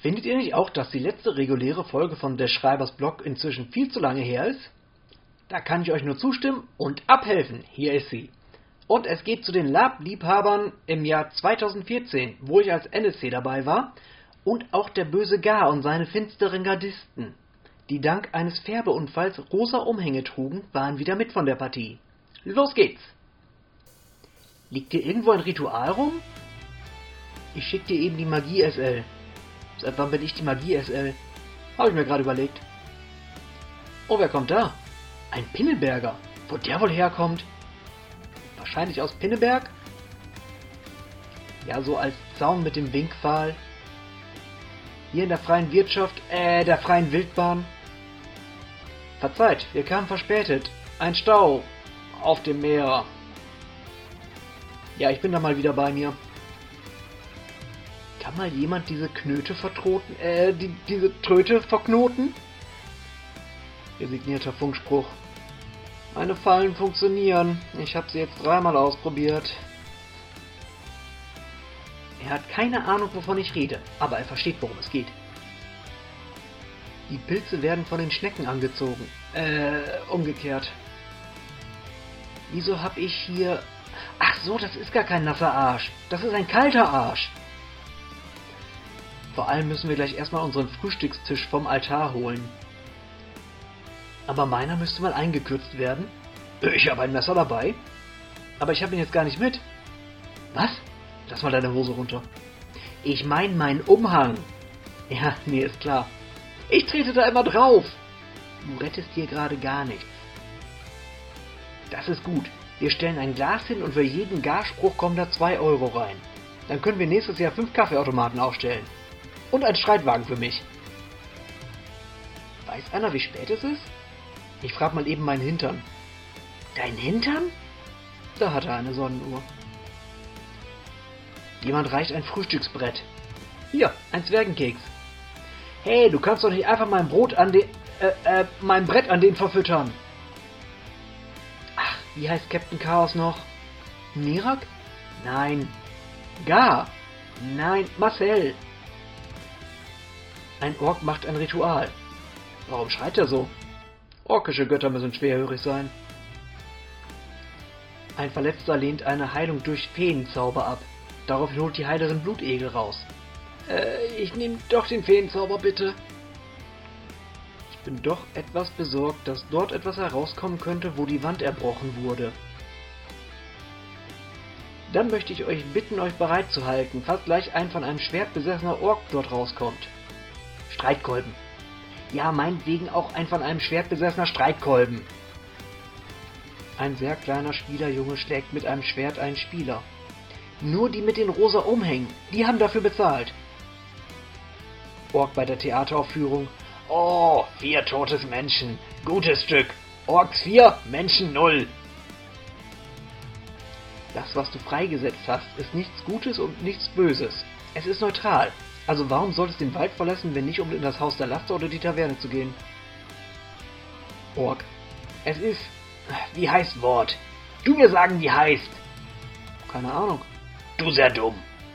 Findet ihr nicht auch, dass die letzte reguläre Folge von Der Schreibers Blog inzwischen viel zu lange her ist? Da kann ich euch nur zustimmen und abhelfen. Hier ist sie. Und es geht zu den Lab-Liebhabern im Jahr 2014, wo ich als NSC dabei war, und auch der böse Gar und seine finsteren Gardisten, die dank eines Färbeunfalls rosa Umhänge trugen, waren wieder mit von der Partie. Los geht's! Liegt hier irgendwo ein Ritual rum? Ich schick dir eben die Magie-SL. Seit wann bin ich die Magie-SL? Habe ich mir gerade überlegt. Oh, wer kommt da? Ein Pinneberger. Wo der wohl herkommt? Wahrscheinlich aus Pinneberg? Ja, so als Zaun mit dem Winkpfahl. Hier in der freien Wirtschaft, der freien Wildbahn. Verzeiht, wir kamen verspätet. Ein Stau. Auf dem Meer. Ja, ich bin da mal wieder bei mir. Kann mal jemand diese Knöte vertroten, diese Tröte verknoten? Resignierter Funkspruch. Meine Fallen funktionieren. Ich habe sie jetzt 3-mal ausprobiert. Er hat keine Ahnung, wovon ich rede, aber er versteht, worum es geht. Die Pilze werden von den Schnecken angezogen. Umgekehrt. Wieso habe ich hier... Ach so, das ist gar kein nasser Arsch. Das ist ein kalter Arsch. Vor allem müssen wir gleich erstmal unseren Frühstückstisch vom Altar holen. Aber meiner müsste mal eingekürzt werden. Ich habe ein Messer dabei. Aber ich habe ihn jetzt gar nicht mit. Was? Lass mal deine Hose runter. Ich meine meinen Umhang. Ja, nee, ist klar. Ich trete da immer drauf. Du rettest hier gerade gar nichts. Das ist gut. Wir stellen ein Glas hin und für jeden Garspruch kommen da 2 Euro rein. Dann können wir nächstes Jahr 5 Kaffeeautomaten aufstellen. Und einen Streitwagen für mich. Weiß einer, wie spät es ist? Ich frag mal eben meinen Hintern. Dein Hintern? Da hat er eine Sonnenuhr. Jemand reicht ein Frühstücksbrett. Hier, ein Zwergenkeks. Hey, du kannst doch nicht einfach mein Brot an den... mein Brett an den verfüttern. Ach, wie heißt Captain Chaos noch? Mirak? Nein. Gar? Nein, Marcel. Ein Ork macht ein Ritual. Warum schreit er so? Orkische Götter müssen schwerhörig sein. Ein Verletzter lehnt eine Heilung durch Feenzauber ab. Daraufhin holt die Heilerin Blutegel raus. Ich nehme doch den Feenzauber, bitte. Ich bin doch etwas besorgt, dass dort etwas herauskommen könnte, wo die Wand erbrochen wurde. Dann möchte ich euch bitten, euch bereit zu halten, falls gleich ein von einem Schwert besessener Ork dort rauskommt. Streitkolben. Ja, meinetwegen auch ein von einem Schwert besessener Streitkolben. Ein sehr kleiner Spielerjunge schlägt mit einem Schwert einen Spieler. Nur die mit den rosa Umhängen, die haben dafür bezahlt. Ork bei der Theateraufführung. Oh, 4 totes Menschen. Gutes Stück. Orks 4, Menschen 0. Das, was du freigesetzt hast, ist nichts Gutes und nichts Böses. Es ist neutral. Also warum solltest du den Wald verlassen, wenn nicht, um in das Haus der Laster oder die Taverne zu gehen? Ork. Es ist... Wie heißt Wort? Du mir sagen, wie heißt. Keine Ahnung. Du sehr dumm.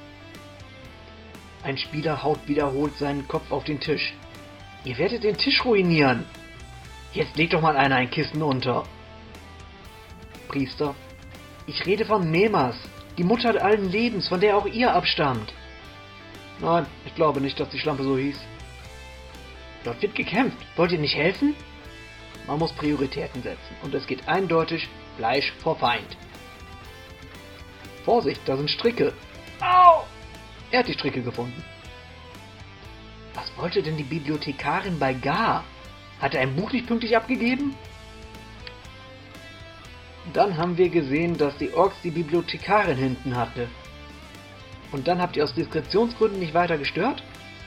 Ein Spieler haut wiederholt seinen Kopf auf den Tisch. Ihr werdet den Tisch ruinieren. Jetzt legt doch mal einer ein Kissen unter. Priester. Ich rede von Nemas, die Mutter allen Lebens, von der auch ihr abstammt. Nein, ich glaube nicht, dass die Schlampe so hieß. Dort wird gekämpft. Wollt ihr nicht helfen? Man muss Prioritäten setzen. Und es geht eindeutig Fleisch vor Feind. Vorsicht, da sind Stricke. Au! Er hat die Stricke gefunden. Was wollte denn die Bibliothekarin bei Gar? Hat er ein Buch nicht pünktlich abgegeben? Dann haben wir gesehen, dass die Orks die Bibliothekarin hinten hatte. Und dann habt ihr aus Diskretionsgründen nicht weiter gestört?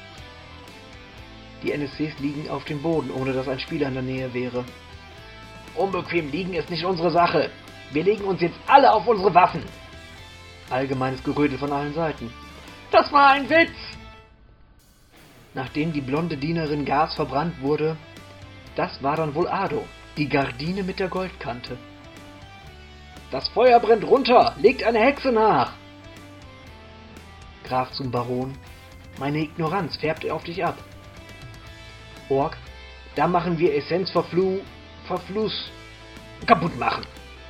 Die NSCs liegen auf dem Boden, ohne dass ein Spieler in der Nähe wäre. Unbequem liegen ist nicht unsere Sache. Wir legen uns jetzt alle auf unsere Waffen. Allgemeines Gerödel von allen Seiten. Das war ein Witz! Nachdem die blonde Dienerin Gas verbrannt wurde, das war dann wohl Ado, die Gardine mit der Goldkante. Das Feuer brennt runter! Legt eine Hexe nach! Graf zum Baron. Meine Ignoranz färbt auf dich ab. Ork, da machen wir Essenz Verfluss kaputt machen.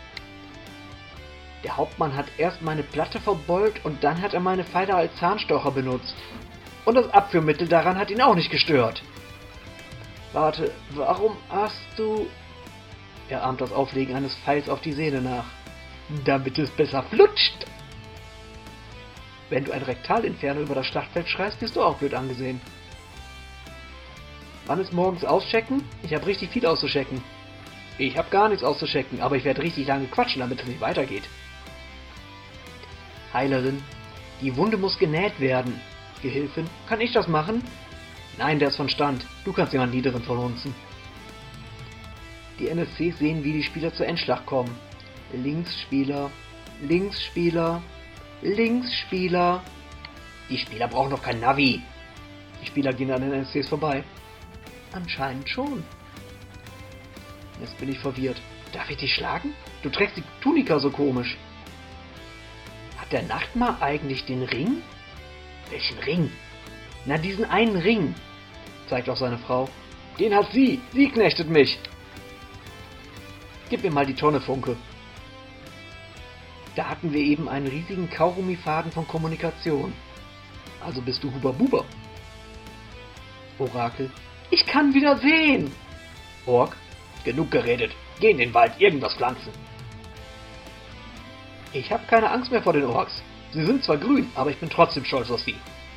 Der Hauptmann hat erst meine Platte verbeult und dann hat er meine Pfeile als Zahnstocher benutzt. Und das Abführmittel daran hat ihn auch nicht gestört. Warte, warum hast du... Er ahmt das Auflegen eines Pfeils auf die Sehne nach. Damit es besser flutscht. Wenn du ein Rektalinferno über das Schlachtfeld schreist, wirst du auch blöd angesehen. Wann ist morgens Auschecken? Ich habe richtig viel auszuschecken. Ich habe gar nichts auszuschecken, aber ich werde richtig lange quatschen, damit es nicht weitergeht. Heilerin, die Wunde muss genäht werden. Gehilfin, kann ich das machen? Nein, der ist von Stand. Du kannst jemand Niederen verhunzen. Die NSCs sehen, wie die Spieler zur Endschlacht kommen. Linksspieler, Linksspieler, Linksspieler. Die Spieler brauchen doch kein Navi. Die Spieler gehen an den NSCs vorbei. Anscheinend schon. Jetzt bin ich verwirrt. Darf ich dich schlagen? Du trägst die Tunika so komisch. Hat der Nachtmar eigentlich den Ring? Welchen Ring? Na, diesen einen Ring, zeigt auch seine Frau. Den hat sie. Sie knechtet mich. Gib mir mal die Tonne, Funke. Da hatten wir eben einen riesigen Kaugummifaden von Kommunikation. Also bist du Huber Buber. Orakel. Ich kann wieder sehen. Ork. Genug geredet. Geh in den Wald, irgendwas pflanzen. Ich habe keine Angst mehr vor den Orks. Sie sind zwar grün, aber ich bin trotzdem stolz auf sie.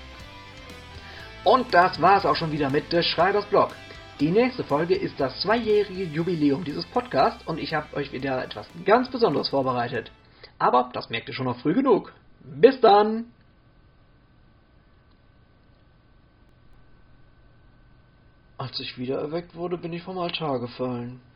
Und das war's auch schon wieder mit des Schreibers Blog. Die nächste Folge ist das 2-jährige Jubiläum dieses Podcasts und ich habe euch wieder etwas ganz Besonderes vorbereitet. Aber das merkt ihr schon noch früh genug. Bis dann! Als ich wieder erweckt wurde, bin ich vom Altar gefallen.